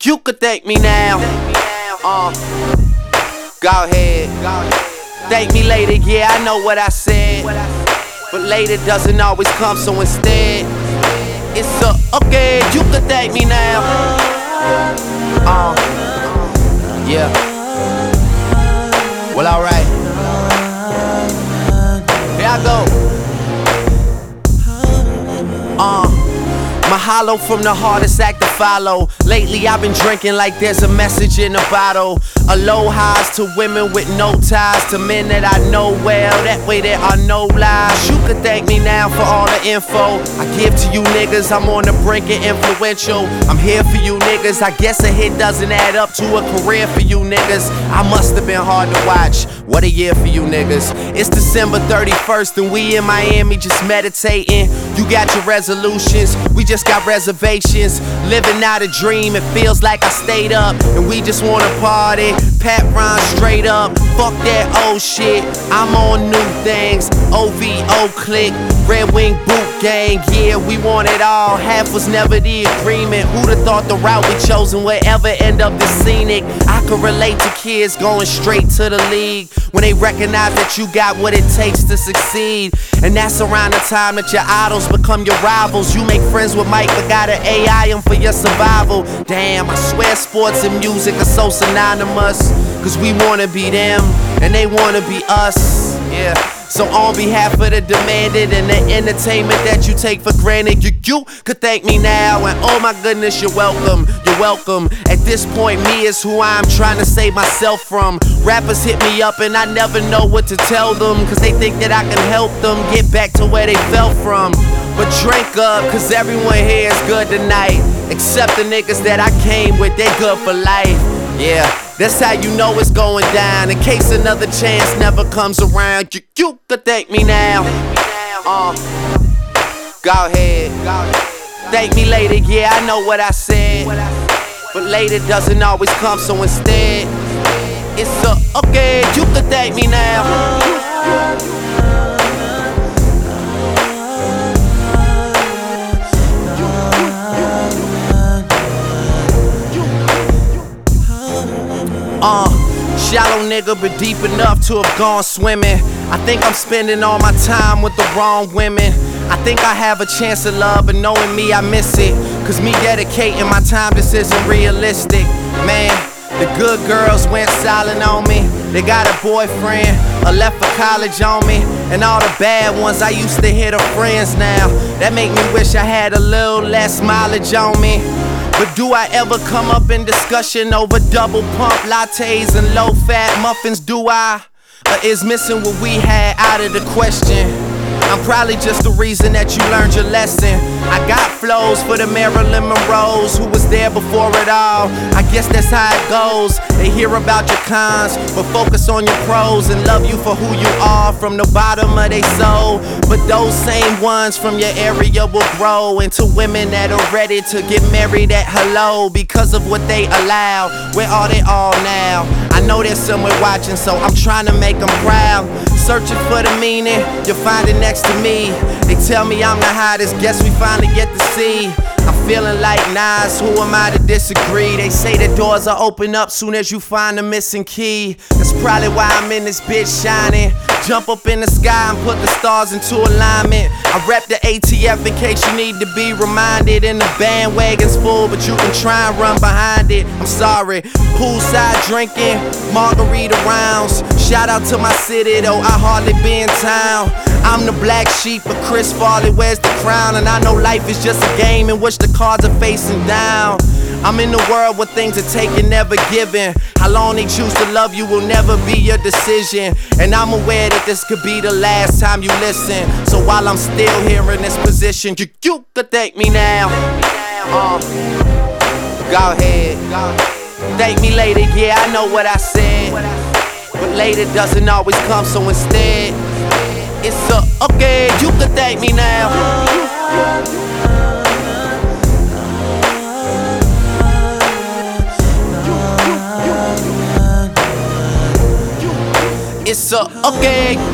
You could thank me now. Go ahead. Thank me later, yeah, I know what I said. But later doesn't always come, so instead, it's okay, you could thank me now. Yeah. Well, alright. Here I go. Mahalo from the hardest act to follow. Lately I've been drinking like there's a message in a bottle. Aloha's to women with no ties, to men that I know well, that way there are no lies. You could thank me now for all the info I give to you niggas. I'm on the brink of influential. I'm here for you niggas. I guess a hit doesn't add up to a career for you niggas. I must have been hard to watch. What a year for you niggas. It's December 31st and we in Miami just meditating. You got your resolutions, we just got reservations. Living out a dream, it feels like I stayed up and we just wanna party. Pat Ron straight up, fuck that old shit. I'm on new things, OVO click, Red Wing boot gang. Yeah, we want it all, half was never the agreement. Who'da thought the route we chosen would ever end up this scenic? I could relate to kids going straight to the league when they recognize that you got what it takes to succeed. And that's around the time that your idols become your rivals. You make friends with Mike but gotta AI him for your survival. Damn, I swear sports and music are so synonymous, cause we wanna be them and they wanna be us. Yeah. So on behalf of the demanded and the entertainment that you take for granted, you could thank me now. And oh my goodness, you're welcome, you're welcome. At this point, me is who I'm trying to save myself from. Rappers hit me up and I never know what to tell them, cause they think that I can help them get back to where they fell from. But drink up, cause everyone here is good tonight, except the niggas that I came with, they good for life. Yeah, that's how you know it's going down. In case another chance never comes around, you could thank me now. Go ahead. Thank me later, yeah, I know what I said. But later doesn't always come, so instead, it's okay, you could thank me now. Shallow nigga, but deep enough to have gone swimming. I think I'm spending all my time with the wrong women. I think I have a chance at love, but knowing me, I miss it. Cause me dedicating my time just isn't realistic. Man, the good girls went silent on me. They got a boyfriend, or left for college on me. And all the bad ones I used to hear are friends now. That make me wish I had a little less mileage on me. But do I ever come up in discussion over double pump lattes and low fat muffins? Do I? Or is missing what we had out of the question? I'm probably just the reason that you learned your lesson. I got flows for the Marilyn Monroes who was there before it all. I guess that's how it goes. They hear about your cons, but focus on your pros and love you for who you are from the bottom of their soul. But those same ones from your area will grow into women that are ready to get married at hello because of what they allow. Where are they all now? I know there's someone watching, so I'm trying to make them proud. Searching for the meaning, you'll find it next to me. They tell me I'm the hottest, guess we finally get to see. I'm feeling like Nas, who am I to disagree? They say the doors are open up soon as you find the missing key. That's probably why I'm in this bitch shining. Jump up in the sky and put the stars into alignment. I rep the ATF in case you need to be reminded. And the bandwagon's full, but you can try and run behind it. I'm sorry. Poolside drinking, margarita rounds. Shout out to my city, though I hardly be in town. I'm the black sheep, but Chris Farley wears the crown. And I know life is just a game in which the cards are facing down. I'm in the world where things are taken, never given. How long they choose to love you will never be your decision. And I'm aware that this could be the last time you listen. So while I'm still here in this position, you could thank me now. Go ahead. Thank me later, yeah, I know what I said. But later doesn't always come, so instead, it's okay, you could thank me now. It's okay.